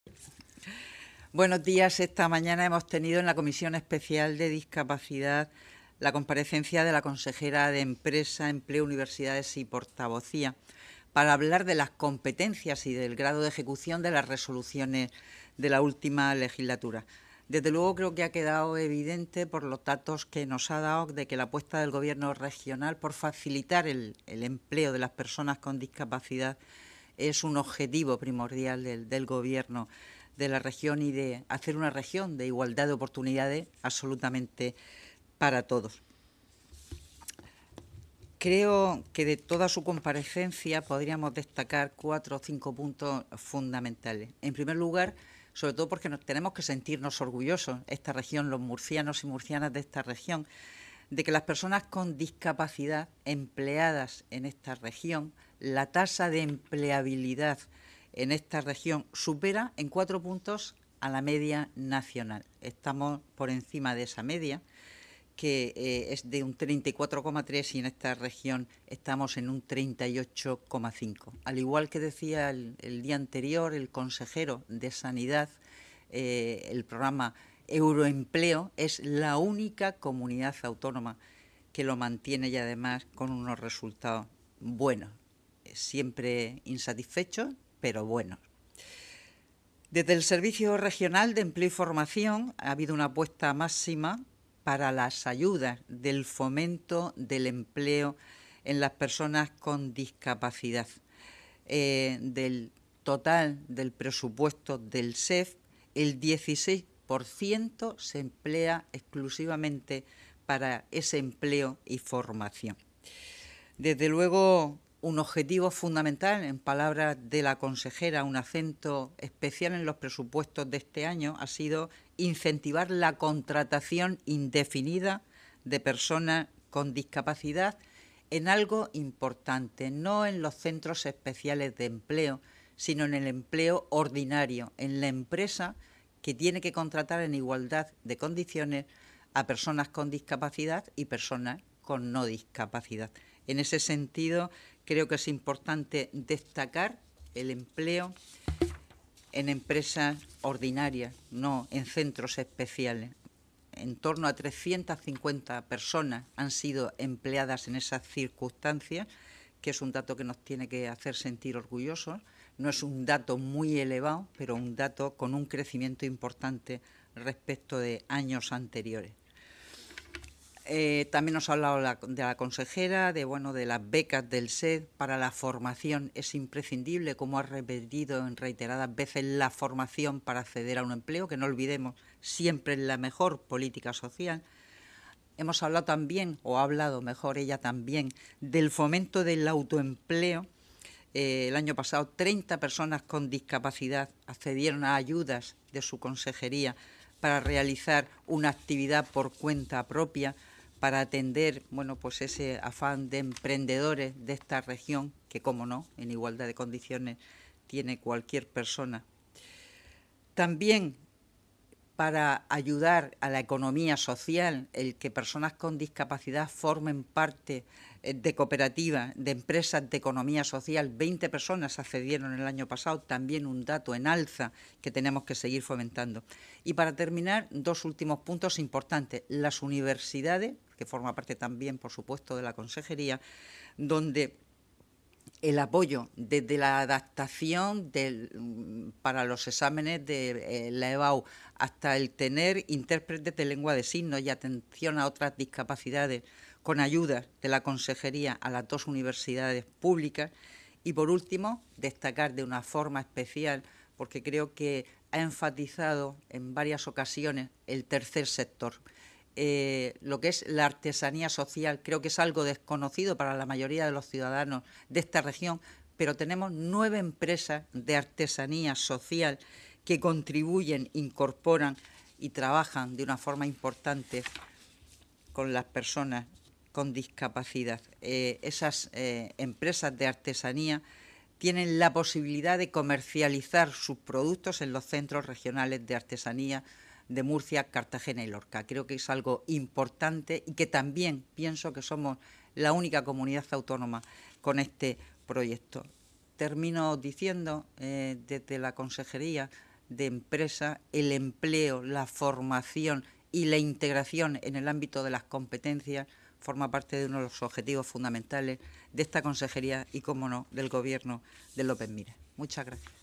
Buenos días. Esta mañana hemos tenido en la Comisión Especial de Discapacidad la comparecencia de la consejera de Empresa, Empleo, Universidades y Portavocía para hablar de las competencias y del grado de ejecución de las resoluciones de la última legislatura. Desde luego creo que ha quedado evidente por los datos que nos ha dado de que la apuesta del Gobierno regional por facilitar el empleo de las personas con discapacidad es un objetivo primordial del Gobierno de la región y de hacer una región de igualdad de oportunidades absolutamente para todos. Creo que de toda su comparecencia podríamos destacar 4 o 5 puntos fundamentales. En primer lugar, sobre todo porque tenemos que sentirnos orgullosos, esta región, los murcianos y murcianas de esta región, de que las personas con discapacidad empleadas en esta región, la tasa de empleabilidad en esta región supera en 4 puntos a la media nacional. Estamos por encima de esa media, que es de un 34,3 y en esta región estamos en un 38,5. Al igual que decía el día anterior el consejero de Sanidad, el programa Euroempleo es la única comunidad autónoma que lo mantiene y además con unos resultados buenos, siempre insatisfechos, pero buenos. Desde el Servicio Regional de Empleo y Formación ha habido una apuesta máxima para las ayudas del fomento del empleo en las personas con discapacidad. Del total del presupuesto del SEF, el 16% se emplea exclusivamente para ese empleo y formación. Desde luego, un objetivo fundamental, en palabras de la consejera, un acento especial en los presupuestos de este año, ha sido incentivar la contratación indefinida de personas con discapacidad en algo importante, no en los centros especiales de empleo, sino en el empleo ordinario, en la empresa que tiene que contratar en igualdad de condiciones a personas con discapacidad y personas con no discapacidad. En ese sentido, creo que es importante destacar el empleo en empresas ordinarias, no en centros especiales. En torno a 350 personas han sido empleadas en esas circunstancias, que es un dato que nos tiene que hacer sentir orgullosos. No es un dato muy elevado, pero un dato con un crecimiento importante respecto de años anteriores. También nos ha hablado de la consejera, de las becas del SED para la formación. Es imprescindible, como ha repetido en reiteradas veces, la formación para acceder a un empleo, que no olvidemos, siempre es la mejor política social. Hemos hablado también, o ha hablado mejor ella también, del fomento del autoempleo. El año pasado 30 personas con discapacidad accedieron a ayudas de su consejería para realizar una actividad por cuenta propia, para atender ese afán de emprendedores de esta región, que como no, en igualdad de condiciones tiene cualquier persona. También para ayudar a la economía social, el que personas con discapacidad formen parte de cooperativas, de empresas de economía social. 20 personas accedieron el año pasado, también un dato en alza que tenemos que seguir fomentando. Y para terminar, 2 últimos puntos importantes. Las universidades, que forma parte también, por supuesto, de la consejería, donde el apoyo desde la adaptación para los exámenes de la EBAU hasta el tener intérpretes de lengua de signos y atención a otras discapacidades con ayuda de la consejería a las 2 universidades públicas. Y por último, destacar de una forma especial, porque creo que ha enfatizado en varias ocasiones el tercer sector. Lo que es la artesanía social, creo que es algo desconocido para la mayoría de los ciudadanos de esta región, pero tenemos 9 empresas de artesanía social que contribuyen, incorporan y trabajan de una forma importante con las personas con discapacidad. Esas empresas de artesanía tienen la posibilidad de comercializar sus productos en los centros regionales de artesanía de Murcia, Cartagena y Lorca. Creo que es algo importante y que también pienso que somos la única comunidad autónoma con este proyecto. Termino diciendo desde la consejería de empresa, el empleo, la formación y la integración en el ámbito de las competencias forma parte de uno de los objetivos fundamentales de esta consejería y, cómo no, del Gobierno de López Miras. Muchas gracias.